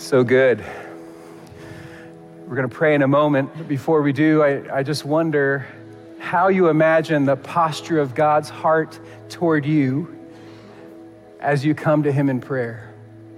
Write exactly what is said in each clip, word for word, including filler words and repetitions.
So good. We're going to pray in a moment. But before we do, I, I just wonder how you imagine the posture of God's heart toward you as you come to him in prayer.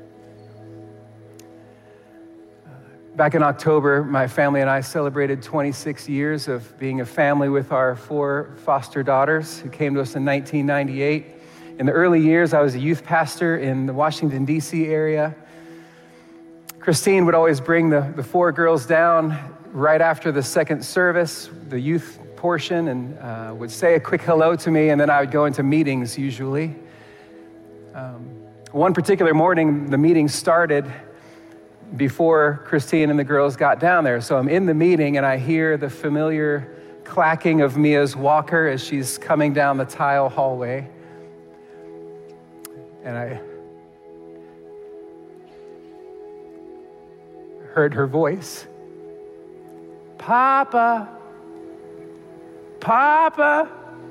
Back in October, my family and I celebrated twenty-six years of being a family with our four foster daughters who came to us in nineteen ninety-eight. In the early years, I was a youth pastor in the Washington, D C area. Christine would always bring the, the four girls down right after the second service, the youth portion, and uh, would say a quick hello to me, and then I would go into meetings usually. Um, one particular morning, the meeting started before Christine and the girls got down there. So I'm in the meeting and I hear the familiar clacking of Mia's walker as she's coming down the tile hallway. And I heard her voice. Papa, Papa.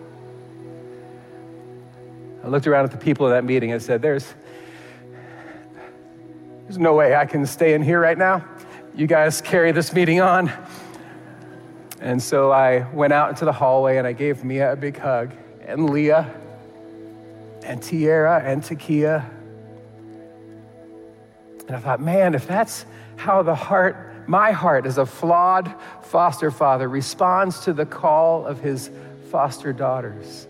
I looked around at the people in that meeting and said, there's There's no way I can stay in here right now. You guys carry this meeting on. And so I went out into the hallway and I gave Mia a big hug, and Leah, and Tiara, and Takia. And I thought, man, if that's how the heart, my heart as a flawed foster father responds to the call of his foster daughters,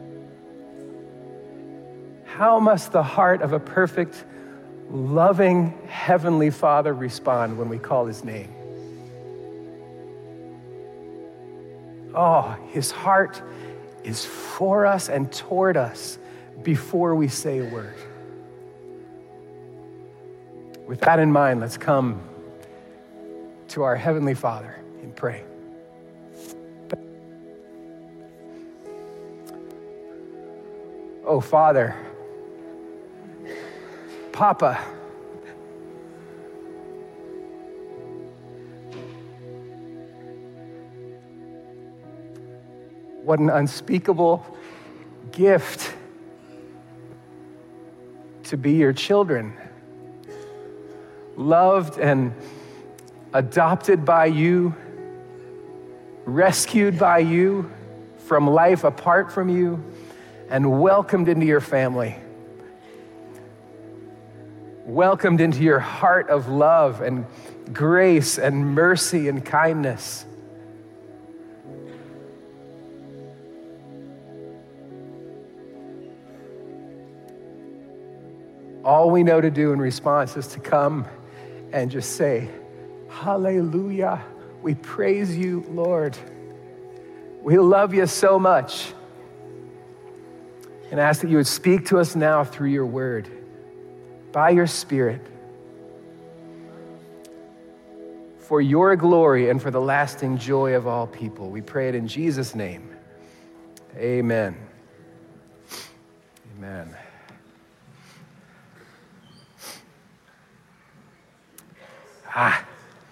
how must the heart of a perfect, loving Heavenly Father respond when we call his name? Oh, his heart is for us and toward us before we say a word. With that in mind, let's come to our Heavenly Father and pray. Oh, Father, Papa, what an unspeakable gift to be your children, loved and adopted by you, rescued by you from life apart from you, and welcomed into your family. Welcomed into your heart of love and grace and mercy and kindness. All we know to do in response is to come and just say, hallelujah. We praise you, Lord. We love you so much. And ask that you would speak to us now through your word, by your Spirit, for your glory and for the lasting joy of all people. We pray it in Jesus' name. Amen. Amen. Ah.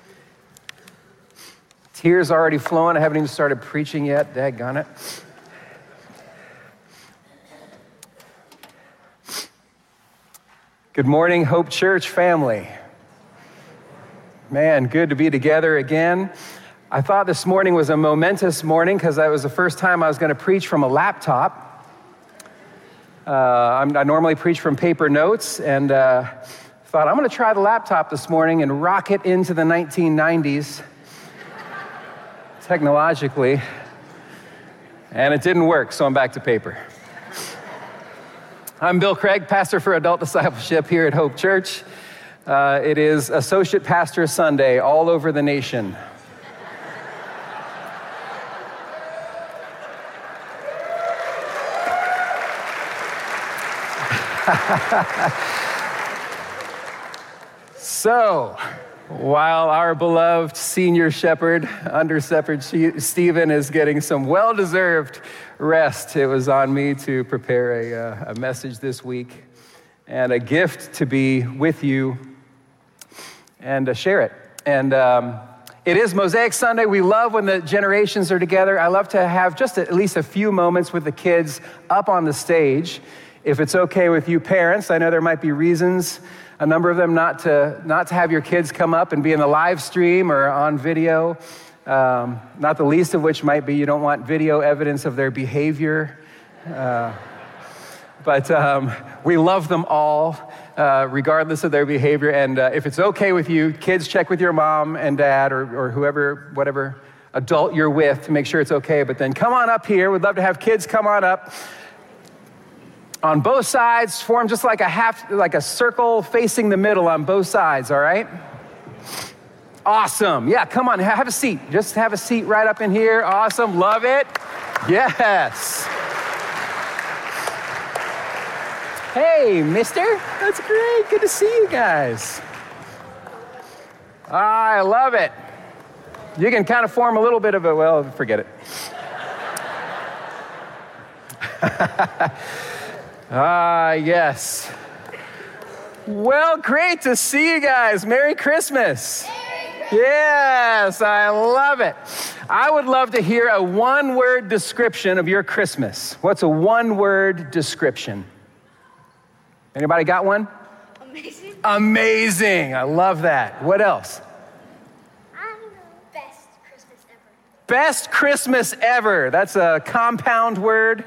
Tears already flowing. I haven't even started preaching yet. Daggone it. Good morning, Hope Church family. Man, good to be together again. I thought this morning was a momentous morning because that was the first time I was going to preach from a laptop. Uh, I'm, I normally preach from paper notes, and uh, thought I'm going to try the laptop this morning and rock it into the nineteen nineties technologically, and it didn't work, so I'm back to paper. I'm Bill Craig, pastor for adult discipleship here at Hope Church. Uh, it is Associate Pastor Sunday all over the nation. So, while our beloved senior shepherd, under Shepherd Stephen, is getting some well-deserved rest, it was on me to prepare a, uh, a message this week and a gift to be with you and uh, share it. And um, it is Mosaic Sunday. We love when the generations are together. I love to have just at least a few moments with the kids up on the stage. If it's okay with you parents, I know there might be reasons a number of them not to, not to have your kids come up and be in the live stream or on video, um, not the least of which might be you don't want video evidence of their behavior. Uh, but um, we love them all, uh, regardless of their behavior. And uh, if it's okay with you, kids, check with your mom and dad or, or whoever, whatever adult you're with to make sure it's okay. But then come on up here. We'd love to have kids come on up. On both sides, form just like a half, like a circle facing the middle on both sides, all right? Awesome. Yeah, come on, have a seat. Just have a seat right up in here. Awesome, love it. Yes. Hey, mister. That's great. Good to see you guys. I love it. You can kind of form a little bit of a, well, forget it. Ah, yes. Well, great to see you guys. Merry Christmas. Yes, I love it. I would love to hear a one-word description of your Christmas. What's a one-word description? Anybody got one? Amazing. Amazing. I love that. What else? I don't know. Best Christmas ever. Best Christmas ever. That's a compound word.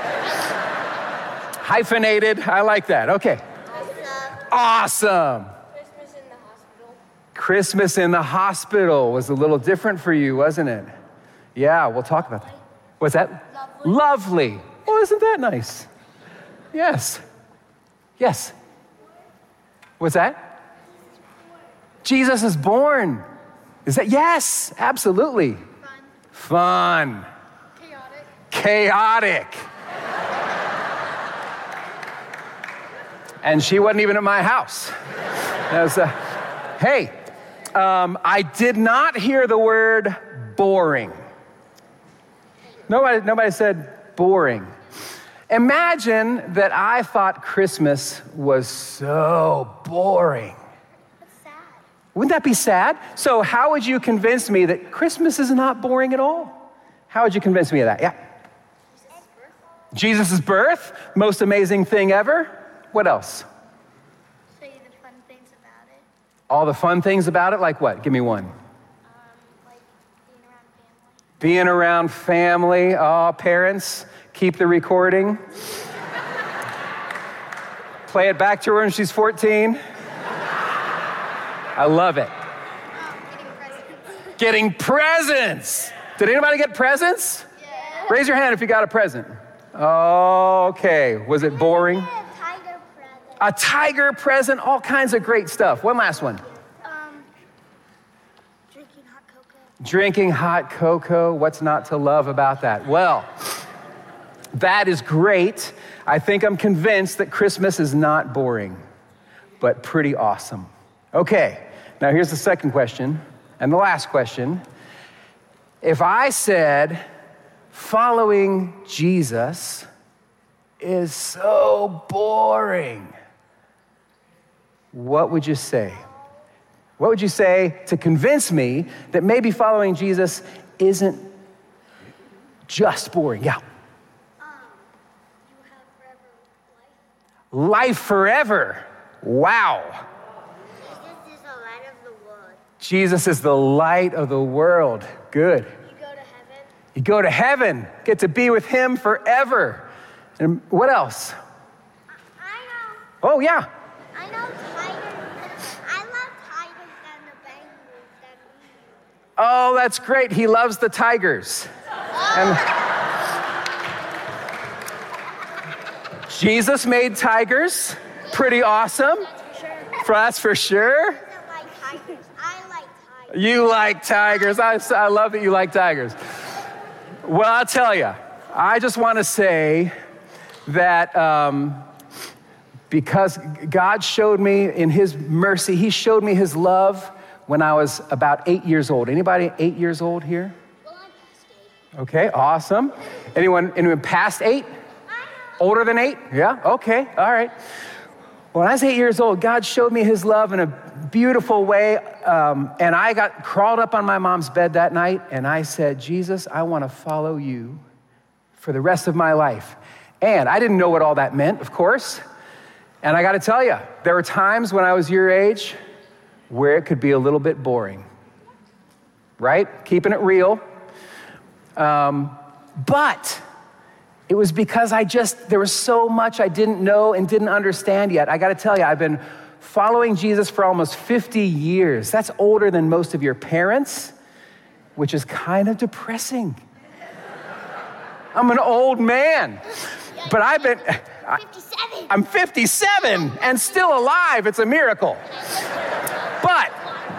Hyphenated. I like that. Okay. Awesome. Awesome. Christmas in the hospital. Christmas in the hospital was a little different for you, wasn't it? Yeah, we'll talk about that. What's that? Lovely. Lovely. Well, isn't that nice? Yes. Yes. What's that? Jesus is born. Is that? Yes, absolutely. Fun. Fun. Chaotic. Chaotic. And she wasn't even at my house. That was, uh, hey, um, I did not hear the word boring. Nobody, nobody said boring. Imagine that I thought Christmas was so boring. That's sad. Wouldn't that be sad? So how would you convince me that Christmas is not boring at all? How would you convince me of that? Yeah. Jesus' birth, most amazing thing ever. What else? Show you the fun things about it. All the fun things about it, like what? Give me one. Um, like being around family. Being around family. Oh, parents, keep the recording. Play it back to her when she's fourteen. I love it. Oh, Getting getting presents. presents. Did anybody get presents? Yeah. Raise your hand if you got a present. Okay. Was it boring? Yeah, tiger present. A tiger present, all kinds of great stuff. One last one. Um, drinking hot cocoa. Drinking hot cocoa. What's not to love about that? Well, that is great. I think I'm convinced that Christmas is not boring, but pretty awesome. Okay, now here's the second question and the last question. If I said following Jesus is so boring, what would you say? What would you say to convince me that maybe following Jesus isn't just boring? Yeah. Um, you have forever life. Life forever. Wow. Jesus is the light of the world. Jesus is the light of the world. Good. You go to heaven. You go to heaven, get to be with him forever. And what else? I, I know. Oh, yeah. I know tigers. I love tigers than the penguins than we do. Oh, that's great. He loves the tigers. And Jesus made tigers. Pretty awesome. That's for sure. For us, for sure. He doesn't like tigers. I like tigers. You like tigers. I, I love that you like tigers. Well, I'll tell you, I just want to say that um, because God showed me in his mercy, he showed me his love when I was about eight years old. Anybody eight years old here? Well, I'm past eight. Okay, awesome. Anyone, anyone past eight? Older than eight? Yeah, okay, all right. When I was eight years old, God showed me his love in a beautiful way, um, and I got crawled up on my mom's bed that night, and I said, Jesus, I want to follow you for the rest of my life. And I didn't know what all that meant, of course. And I got to tell you, there were times when I was your age where it could be a little bit boring, right? Keeping it real. Um, but it was because I just, there was so much I didn't know and didn't understand yet. I got to tell you, I've been following Jesus for almost fifty years. That's older than most of your parents, which is kind of depressing. I'm an old man, but I've been, fifty-seven. I'm fifty-seven and still alive. It's a miracle. But,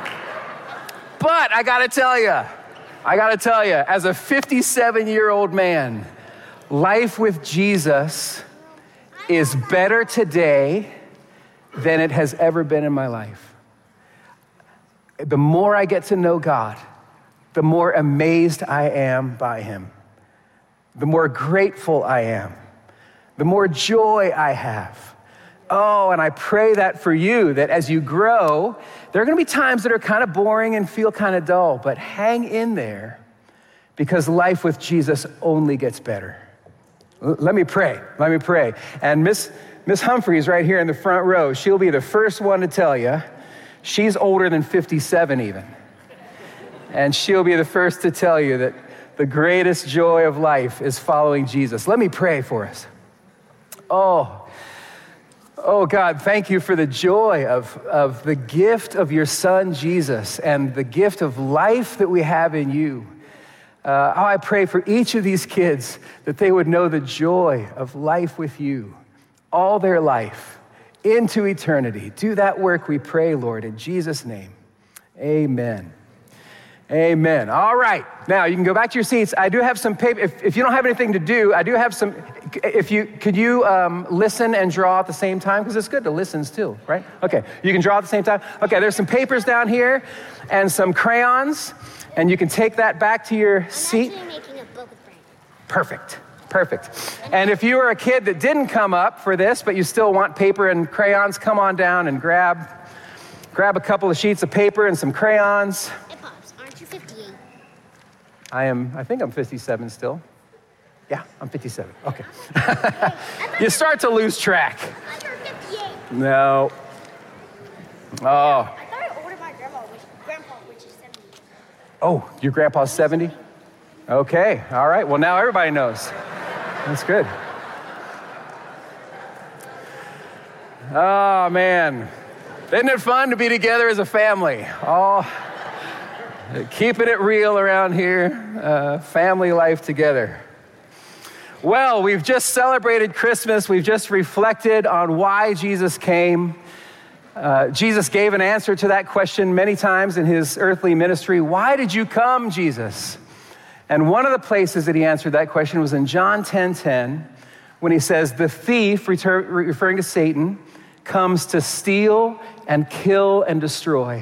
but I gotta tell you, I gotta tell you, as a fifty-seven-year-old man, life with Jesus is better today than it has ever been in my life. The more I get to know God, the more amazed I am by him. The more grateful I am. The more joy I have. Oh, and I pray that for you, that as you grow, there are gonna be times that are kind of boring and feel kind of dull, but hang in there because life with Jesus only gets better. L- let me pray, let me pray. And Miss Miss Humphreys right here in the front row, she'll be the first one to tell you, she's older than fifty-seven even. And she'll be the first to tell you that the greatest joy of life is following Jesus. Let me pray for us. Oh, oh God, thank you for the joy of, of the gift of your son, Jesus, and the gift of life that we have in you. Uh, oh, I pray for each of these kids that they would know the joy of life with you all their life into eternity. Do that work, we pray, Lord, in Jesus' name. Amen. Amen. All right. Now, you can go back to your seats. I do have some paper. If, if you don't have anything to do, I do have some. If you, could you um, listen and draw at the same time? Because it's good to listen still, right? Okay. You can draw at the same time. Okay. There's some papers down here and some crayons. And you can take that back to your seat. I'm actually making a book with Brandon. Perfect. Perfect. And if you were a kid that didn't come up for this, but you still want paper and crayons, come on down and grab, grab a couple of sheets of paper and some crayons. Hey, Pops, aren't you fifty-eight? I am, I think I'm fifty-seven still. Yeah, I'm fifty-seven. Okay. You start to lose track. I thought you were fifty-eight. No. Oh. I thought I ordered my grandma, which, grandpa, which is seventy. Oh, your grandpa's seventy? Okay. All right. Well, now everybody knows. That's good. Oh, man. Isn't it fun to be together as a family? Oh, keeping it real around here, uh, family life together. Well, we've just celebrated Christmas. We've just reflected on why Jesus came. Uh, Jesus gave an answer to that question many times in his earthly ministry. Why did you come, Jesus? And one of the places that he answered that question was in John ten ten, when he says, the thief, referring to Satan, comes to steal and kill and destroy.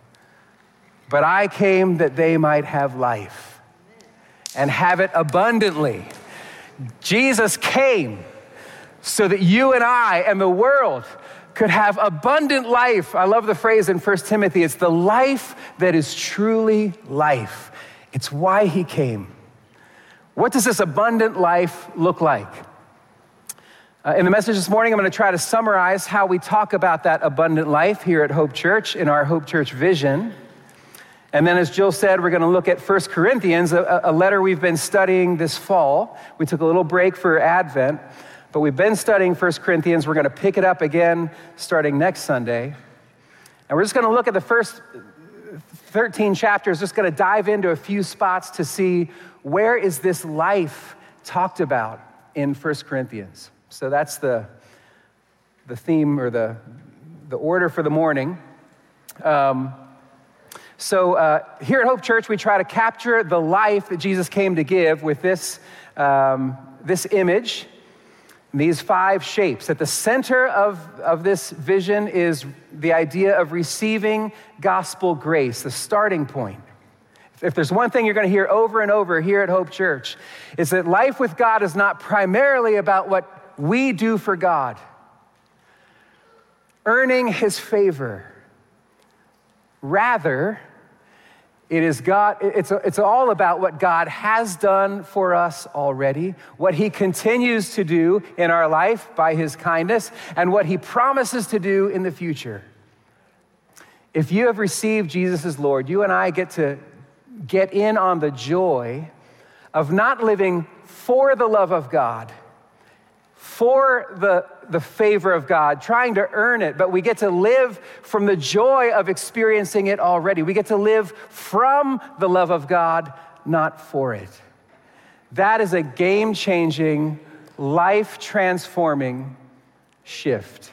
But I came that they might have life and have it abundantly. Jesus came so that you and I and the world could have abundant life. I love the phrase in First Timothy, it's the life that is truly life. It's why he came. What does this abundant life look like? Uh, in the message this morning, I'm going to try to summarize how we talk about that abundant life here at Hope Church in our Hope Church vision. And then, as Jill said, we're going to look at First Corinthians, a, a letter we've been studying this fall. We took a little break for Advent, but we've been studying First Corinthians. We're going to pick it up again starting next Sunday. And we're just going to look at the first thirteen chapters, just going to dive into a few spots to see where is this life talked about in First Corinthians. So that's the, the theme or the, the order for the morning. Um, so uh, here at Hope Church, we try to capture the life that Jesus came to give with this, um, this image, these five shapes. At the center of, of this vision is the idea of receiving gospel grace, the starting point. If there's one thing you're going to hear over and over here at Hope Church, is that life with God is not primarily about what we do for God, earning his favor. Rather, It is God, it's, it's all about what God has done for us already, what he continues to do in our life by his kindness, and what he promises to do in the future. If you have received Jesus as Lord, you and I get to get in on the joy of not living for the love of God, for the, the favor of God, trying to earn it, but we get to live from the joy of experiencing it already. We get to live from the love of God, not for it. That is a game-changing, life-transforming shift.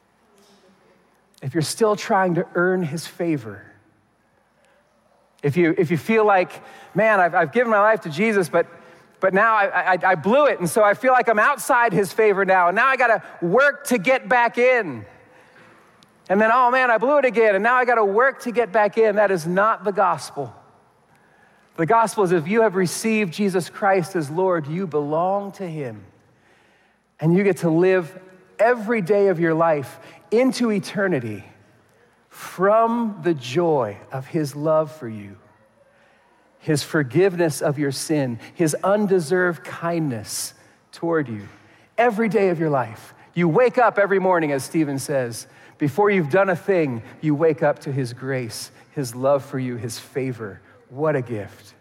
If you're still trying to earn his favor, if you, if you feel like, man, I've, I've given my life to Jesus, but But now I, I, I blew it, and so I feel like I'm outside his favor now, and now I gotta work to get back in. And then, oh man, I blew it again, and now I gotta work to get back in. That is not the gospel. The gospel is if you have received Jesus Christ as Lord, you belong to him. And you get to live every day of your life into eternity from the joy of his love for you, his forgiveness of your sin, his undeserved kindness toward you. Every day of your life. You wake up every morning, as Stephen says. Before you've done a thing, you wake up to his grace, his love for you, his favor. What a gift.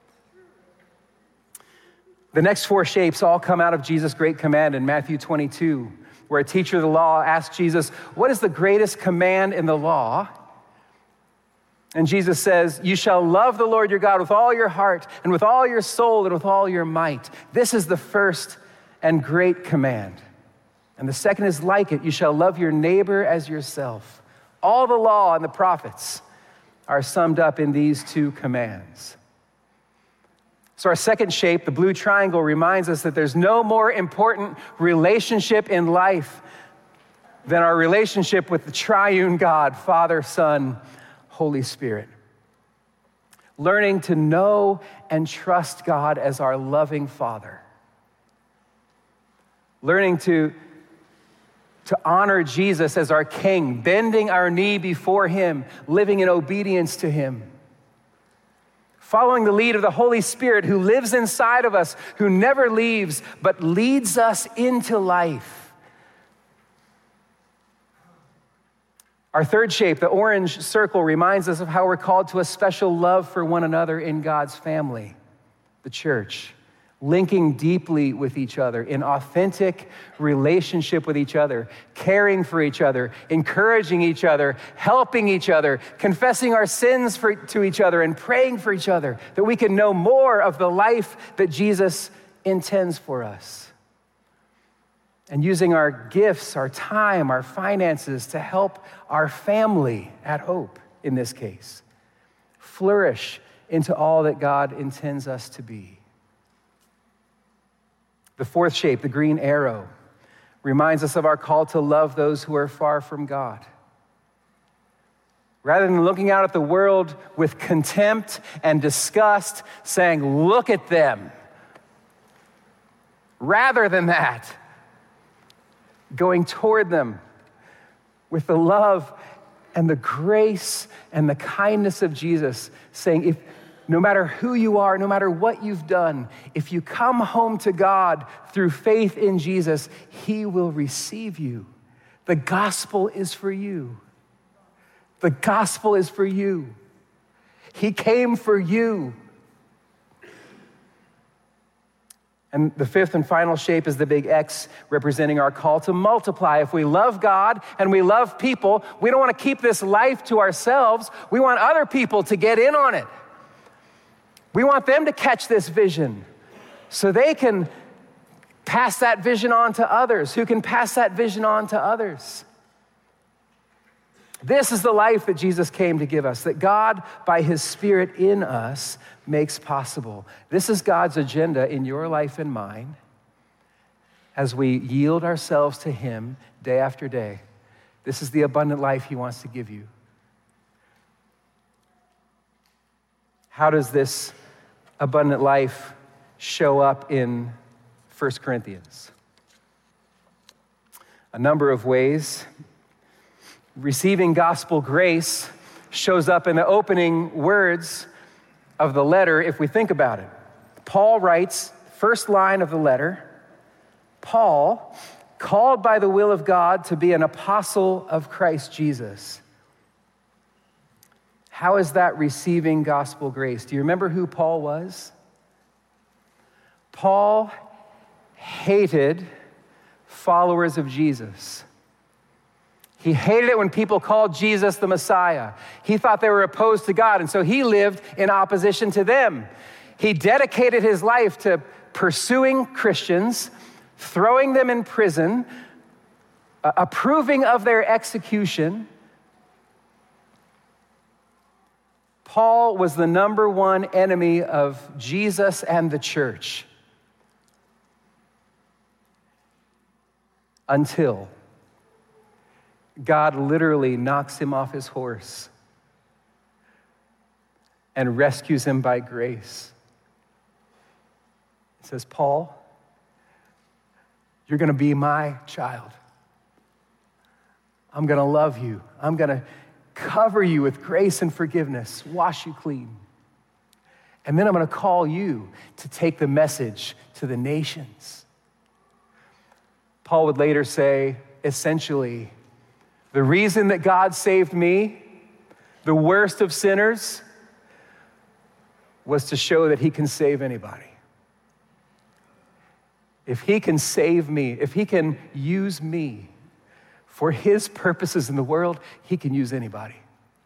The next four shapes all come out of Jesus' great command in Matthew twenty-two, where a teacher of the law asked Jesus, what is the greatest command in the law? And Jesus says, you shall love the Lord your God with all your heart and with all your soul and with all your might. This is the first and great command. And the second is like it. You shall love your neighbor as yourself. All the law and the prophets are summed up in these two commands. So our second shape, the blue triangle, reminds us that there's no more important relationship in life than our relationship with the triune God, Father, Son, Holy Spirit. Learning to know and trust God as our loving Father. Learning to, to honor Jesus as our King, bending our knee before him, living in obedience to him. Following the lead of the Holy Spirit who lives inside of us, who never leaves, but leads us into life. Our third shape, the orange circle, reminds us of how we're called to a special love for one another in God's family, the church, linking deeply with each other in authentic relationship with each other, caring for each other, encouraging each other, helping each other, confessing our sins for, to each other, and praying for each other, that we can know more of the life that Jesus intends for us. And using our gifts, our time, our finances to help our family at Hope, in this case, flourish into all that God intends us to be. The fourth shape, the green arrow, reminds us of our call to love those who are far from God. Rather than looking out at the world with contempt and disgust, saying, look at them. Rather than that, going toward them with the love and the grace and the kindness of Jesus, saying, if no matter who you are, no matter what you've done, if you come home to God through faith in Jesus, he will receive you. The gospel is for you. The gospel is for you. He came for you. And the fifth and final shape is the big X, representing our call to multiply. If we love God and we love people, we don't want to keep this life to ourselves. We want other people to get in on it. We want them to catch this vision so they can pass that vision on to others, who can pass that vision on to others. This is the life that Jesus came to give us, that God, by his Spirit in us, makes possible. This is God's agenda in your life and mine as we yield ourselves to him day after day. This is the abundant life he wants to give you. How does this abundant life show up in First Corinthians? A number of ways. Receiving gospel grace shows up in the opening words of the letter if we think about it. Paul writes, first line of the letter, Paul, called by the will of God to be an apostle of Christ Jesus. How is that receiving gospel grace? Do you remember who Paul was? Paul hated followers of Jesus. He hated it when people called Jesus the Messiah. He thought they were opposed to God, and so he lived in opposition to them. He dedicated his life to pursuing Christians, throwing them in prison, uh, approving of their execution. Paul was the number one enemy of Jesus and the church until God literally knocks him off his horse and rescues him by grace. He says, Paul, you're going to be my child. I'm going to love you. I'm going to cover you with grace and forgiveness, wash you clean. And then I'm going to call you to take the message to the nations. Paul would later say, essentially, the reason that God saved me, the worst of sinners, was to show that he can save anybody. If he can save me, if he can use me for his purposes in the world, he can use anybody.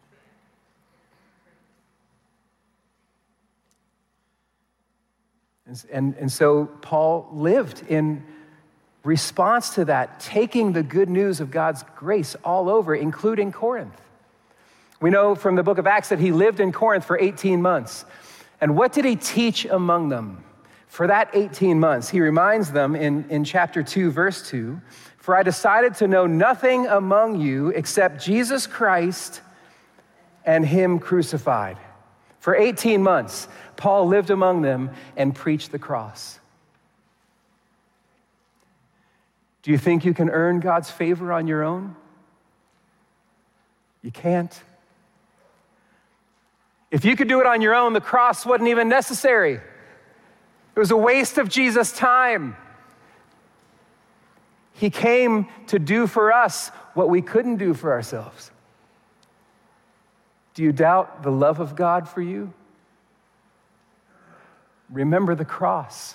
And, and, and so Paul lived in response to that, taking the good news of God's grace all over, including Corinth. We know from the book of Acts that he lived in Corinth for eighteen months. And what did he teach among them? For that eighteen months, he reminds them in, in chapter two, verse two, for I decided to know nothing among you except Jesus Christ and him crucified. For eighteen months, Paul lived among them and preached the cross. Do you think you can earn God's favor on your own? You can't. If you could do it on your own, the cross wasn't even necessary. It was a waste of Jesus' time. He came to do for us what we couldn't do for ourselves. Do you doubt the love of God for you? Remember the cross.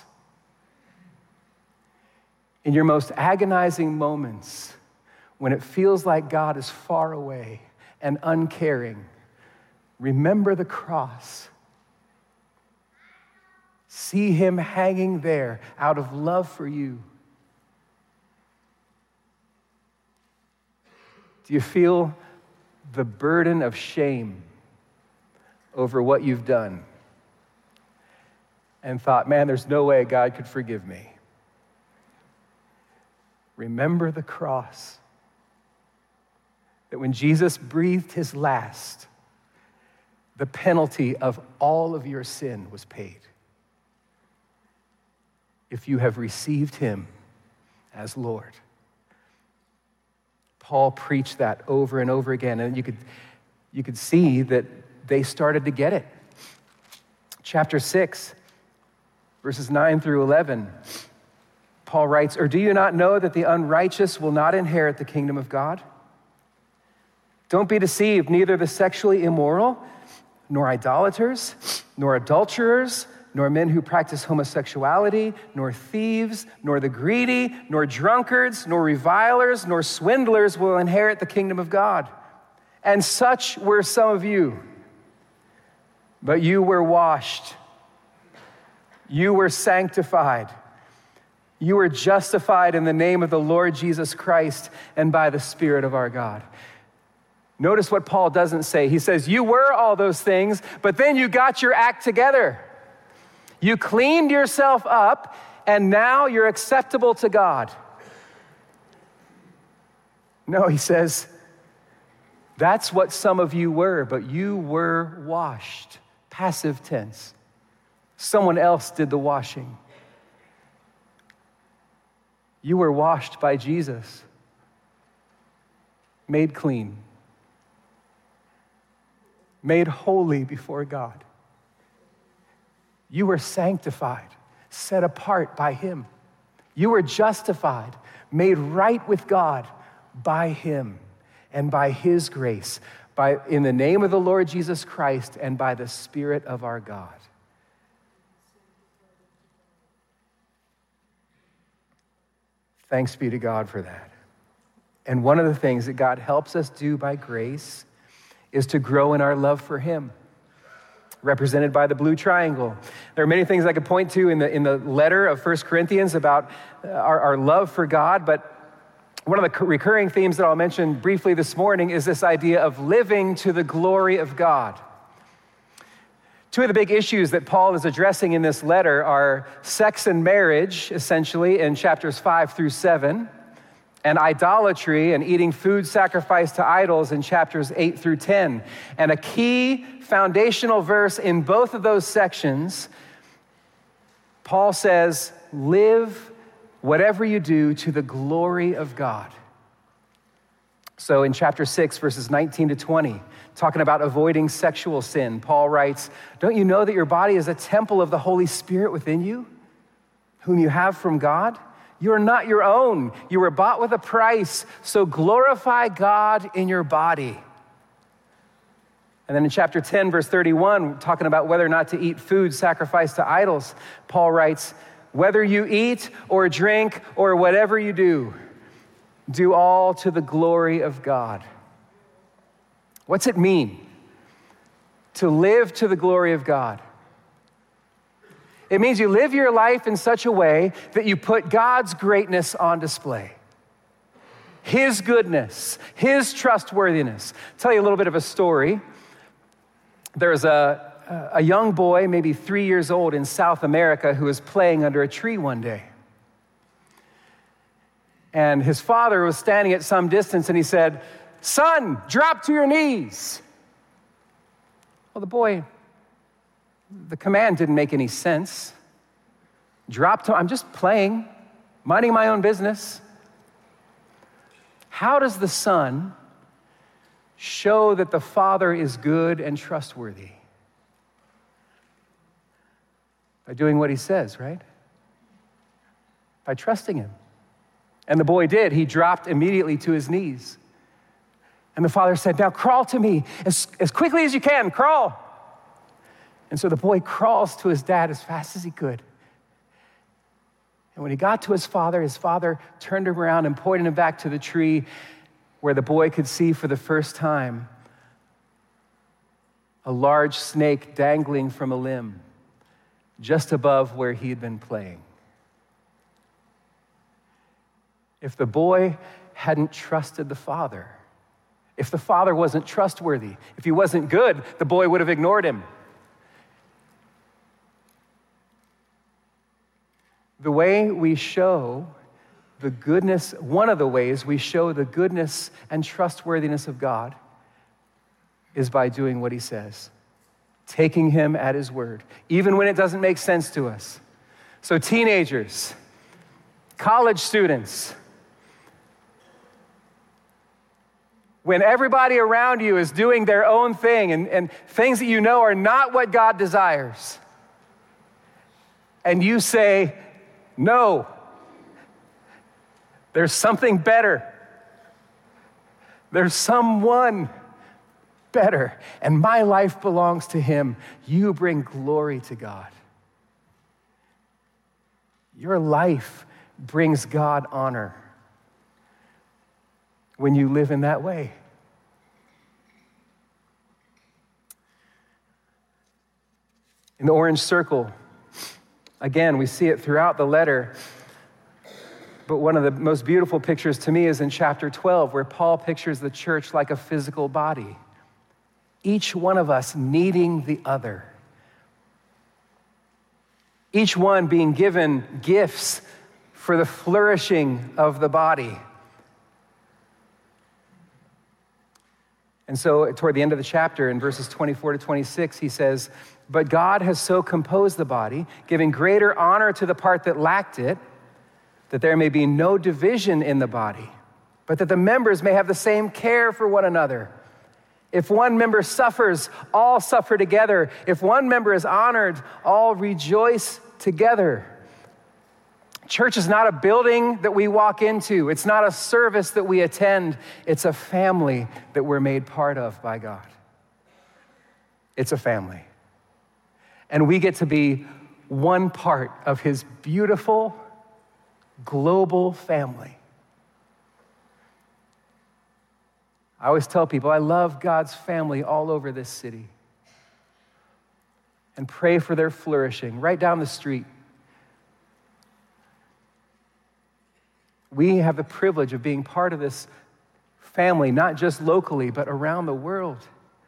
In your most agonizing moments, when it feels like God is far away and uncaring, remember the cross. See him hanging there out of love for you. Do you feel the burden of shame over what you've done and thought, man, there's no way God could forgive me? Remember the cross. That when Jesus breathed his last, the penalty of all of your sin was paid. If you have received him as Lord. Paul preached that over and over again, and you could, you could see that they started to get it. Chapter six, verses nine through eleven, Paul writes, or do you not know that the unrighteous will not inherit the kingdom of God? Don't be deceived, neither the sexually immoral, nor idolaters, nor adulterers, nor men who practice homosexuality, nor thieves, nor the greedy, nor drunkards, nor revilers, nor swindlers will inherit the kingdom of God. And such were some of you. But you were washed. You were sanctified. You were justified in the name of the Lord Jesus Christ and by the Spirit of our God. Notice what Paul doesn't say. He says, you were all those things, but then you got your act together. You cleaned yourself up, and now you're acceptable to God. No, he says, that's what some of you were, but you were washed. Passive tense. Someone else did the washing. You were washed by Jesus, made clean, made holy before God. You were sanctified, set apart by him. You were justified, made right with God by him and by his grace, by, in the name of the Lord Jesus Christ and by the Spirit of our God. Thanks be to God for that. And one of the things that God helps us do by grace is to grow in our love for him, represented by the blue triangle. There are many things I could point to in the, in the letter of First Corinthians about our, our love for God, but one of the recurring themes that I'll mention briefly this morning is this idea of living to the glory of God. Two of the big issues that Paul is addressing in this letter are sex and marriage, essentially, in chapters five through seven, and idolatry and eating food sacrificed to idols in chapters eight through ten. And a key foundational verse in both of those sections, Paul says, live whatever you do to the glory of God. So in chapter six, verses nineteen to twenty, talking about avoiding sexual sin, Paul writes, don't you know that your body is a temple of the Holy Spirit within you, whom you have from God? You are not your own. You were bought with a price, so glorify God in your body. And then in chapter ten, verse thirty-one, talking about whether or not to eat food sacrificed to idols, Paul writes, whether you eat or drink or whatever you do, do all to the glory of God. What's it mean to live to the glory of God? It means you live your life in such a way that you put God's greatness on display. His goodness, his trustworthiness. I'll tell you a little bit of a story. There's a, a young boy, maybe three years old in South America, who was playing under a tree one day. And his father was standing at some distance and he said, son, drop to your knees. Well, the boy, the command didn't make any sense. Drop to, I'm just playing, minding my own business. How does the son show that the father is good and trustworthy? By doing what he says, right? By trusting him. And the boy did. He dropped immediately to his knees. And the father said, now crawl to me as, as quickly as you can, crawl. And so the boy crawls to his dad as fast as he could. And when he got to his father, his father turned him around and pointed him back to the tree where the boy could see for the first time a large snake dangling from a limb just above where he had been playing. If the boy hadn't trusted the father, if the father wasn't trustworthy, if he wasn't good, the boy would have ignored him. The way we show the goodness, one of the ways we show the goodness and trustworthiness of God is by doing what he says, taking him at his word, even when it doesn't make sense to us. So teenagers, college students, when everybody around you is doing their own thing and, and things that you know are not what God desires, and you say, no, there's something better. There's someone better, and my life belongs to him. You bring glory to God. Your life brings God honor when you live in that way. In the orange circle, again, we see it throughout the letter, but one of the most beautiful pictures to me is in chapter twelve, where Paul pictures the church like a physical body, each one of us needing the other, each one being given gifts for the flourishing of the body. And so toward the end of the chapter, in verses twenty-four to twenty-six, he says, but God has so composed the body, giving greater honor to the part that lacked it, that there may be no division in the body, but that the members may have the same care for one another. If one member suffers, all suffer together. If one member is honored, all rejoice together. Church is not a building that we walk into. It's not a service that we attend. It's a family that we're made part of by God. It's a family. And we get to be one part of his beautiful, global family. I always tell people I love God's family all over this city and pray for their flourishing right down the street. We have the privilege of being part of this family, not just locally, but around the world.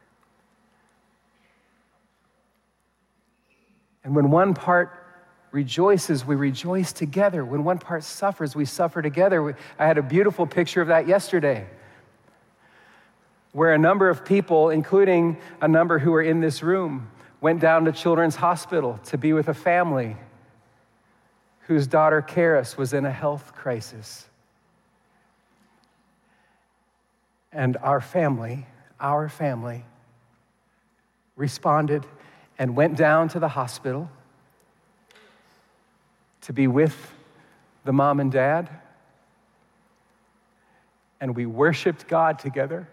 And when one part rejoices, we rejoice together. When one part suffers, we suffer together. I had a beautiful picture of that yesterday, where a number of people, including a number who are in this room, went down to Children's Hospital to be with a family whose daughter, Karis, was in a health crisis. And our family, our family, responded and went down to the hospital to be with the mom and dad. And we worshiped God together.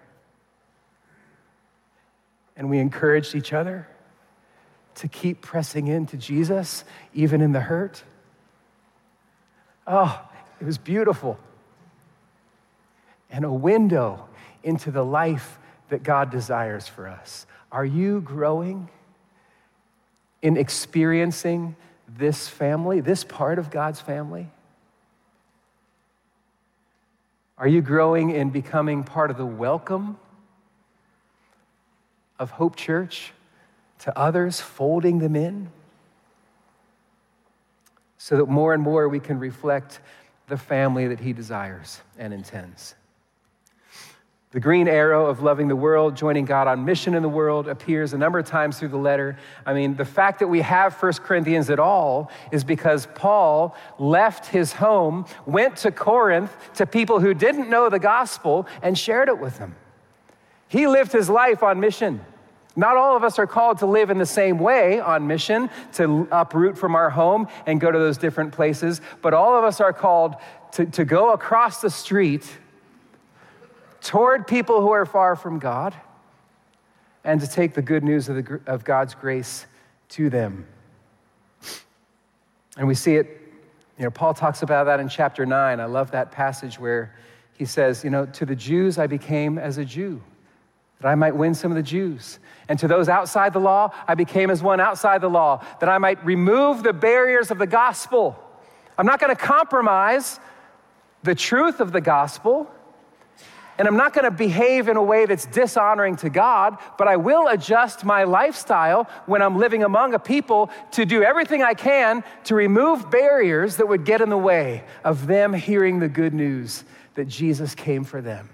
And we encouraged each other to keep pressing into Jesus, even in the hurt. Oh, it was beautiful. And a window into the life that God desires for us. Are you growing in experiencing this family, this part of God's family? Are you growing in becoming part of the welcome of Hope Church to others, folding them in, so that more and more we can reflect the family that he desires and intends? The green arrow of loving the world, joining God on mission in the world, appears a number of times through the letter. I mean, the fact that we have First Corinthians at all is because Paul left his home, went to Corinth to people who didn't know the gospel, and shared it with them. He lived his life on mission. Not all of us are called to live in the same way on mission, to uproot from our home and go to those different places, but all of us are called to, to go across the street toward people who are far from God and to take the good news of, the, of God's grace to them. And we see it, you know, Paul talks about that in chapter nine. I love that passage where he says, you know, to the Jews I became as a Jew, that I might win some of the Jews. And to those outside the law, I became as one outside the law, that I might remove the barriers of the gospel. I'm not going to compromise the truth of the gospel, and I'm not going to behave in a way that's dishonoring to God, but I will adjust my lifestyle when I'm living among a people to do everything I can to remove barriers that would get in the way of them hearing the good news that Jesus came for them.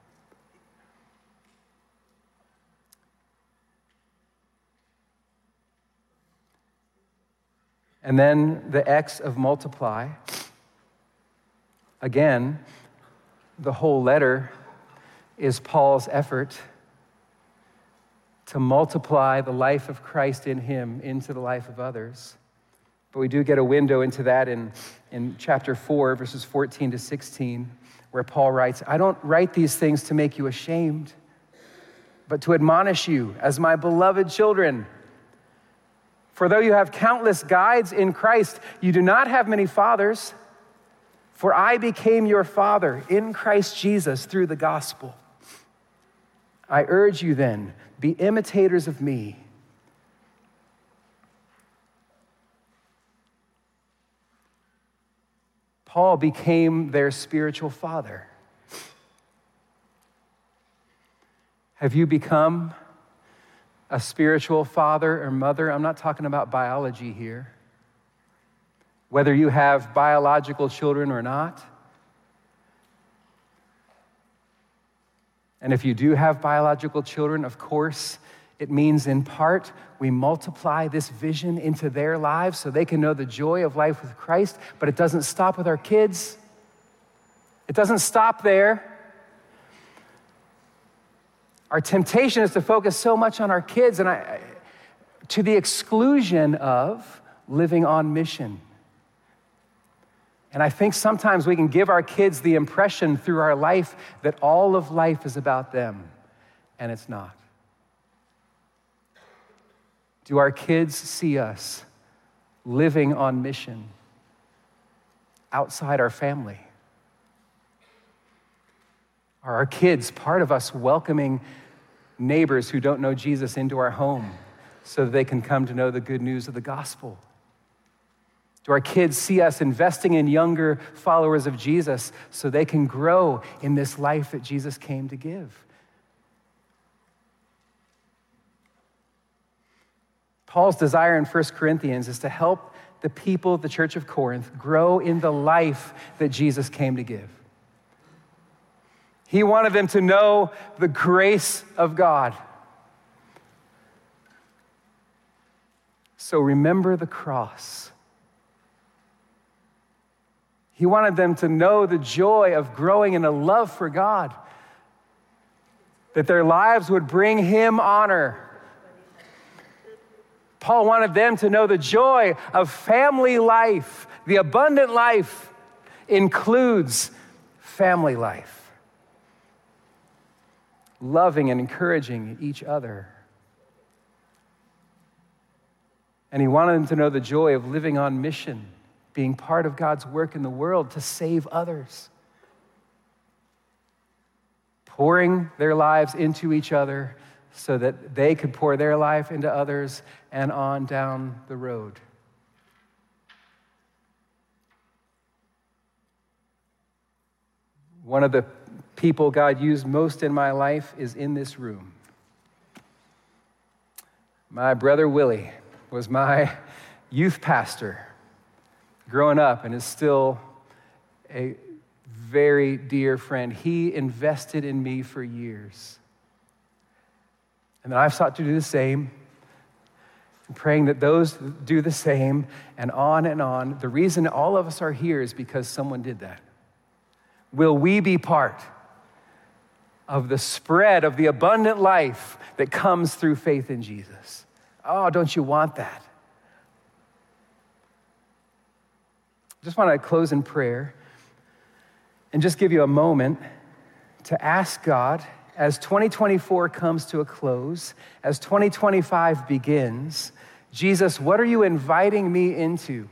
And then the X of multiply. Again, the whole letter is Paul's effort to multiply the life of Christ in him into the life of others. But we do get a window into that in, in chapter four, verses fourteen to sixteen, where Paul writes, I don't write these things to make you ashamed, but to admonish you as my beloved children. For though you have countless guides in Christ, you do not have many fathers. For I became your father in Christ Jesus through the gospel. I urge you then, be imitators of me. Paul became their spiritual father. Have you become a spiritual father or mother? I'm not talking about biology here. Whether you have biological children or not. And if you do have biological children, of course, it means in part we multiply this vision into their lives so they can know the joy of life with Christ, but it doesn't stop with our kids. It doesn't stop there. Our temptation is to focus so much on our kids, and I, to the exclusion of living on mission. And I think sometimes we can give our kids the impression through our life that all of life is about them, and it's not. Do our kids see us living on mission outside our family? Are our kids part of us welcoming neighbors who don't know Jesus into our home so that they can come to know the good news of the gospel? Do our kids see us investing in younger followers of Jesus so they can grow in this life that Jesus came to give? Paul's desire in First Corinthians is to help the people of the church of Corinth grow in the life that Jesus came to give. He wanted them to know the grace of God. So remember the cross. He wanted them to know the joy of growing in a love for God, that their lives would bring him honor. Paul wanted them to know the joy of family life. The abundant life includes family life, loving and encouraging each other. And he wanted them to know the joy of living on mission, being part of God's work in the world to save others, pouring their lives into each other so that they could pour their life into others and on down the road. One of the people God used most in my life is in this room. My brother Willie was my youth pastor growing up and is still a very dear friend. He invested in me for years. And then I've sought to do the same, and praying that those do the same, and on and on. The reason all of us are here is because someone did that. Will we be part of the spread of the abundant life that comes through faith in Jesus? Oh, don't you want that? Just want to close in prayer and just give you a moment to ask God, as twenty twenty-four comes to a close, as twenty twenty-five begins, Jesus, what are you inviting me into?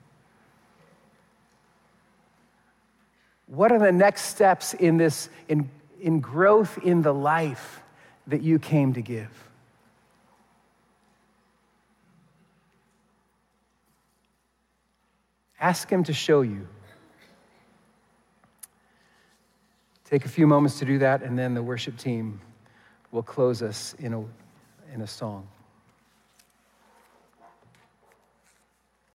What are the next steps in this, in, in growth in the life that you came to give? Ask him to show you. Take a few moments to do that, and then the worship team will close us in a, in a song.